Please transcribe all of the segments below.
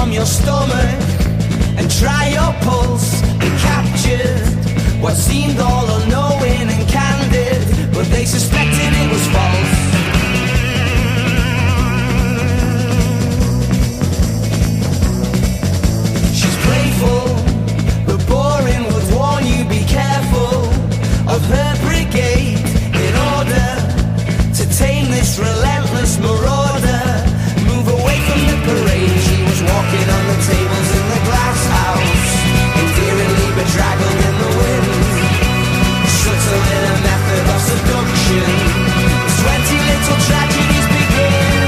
from your stomach and try your pulse. They captured what seemed all unknowing and candid, but they suspected it was false. She's playful, but boring, would warn you be careful of her brigade in order to tame this relentless marauder. Move away from the parade. She was walking on the tables in the glass house, endearingly bedraggled in the wind, subtle in a method of seduction. 20 little tragedies begin.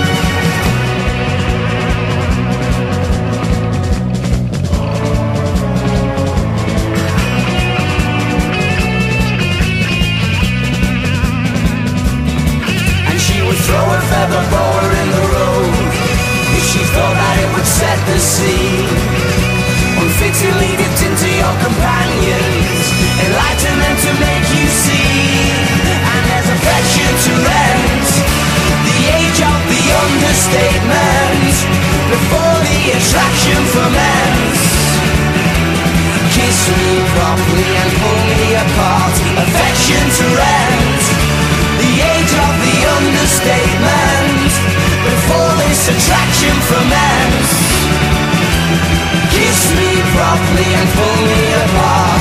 And she would throw a feather boa in the road if she thought that it would set the scene. Unfittingly dipped into your companions, enlighten them to make you see. And there's affection to rent, the age of the understatement, before the attraction ferments. Kiss me properly and pull me apart. Affection to rent, the age of the understatement, before this attraction ferments. Kiss me properly and pull me apart.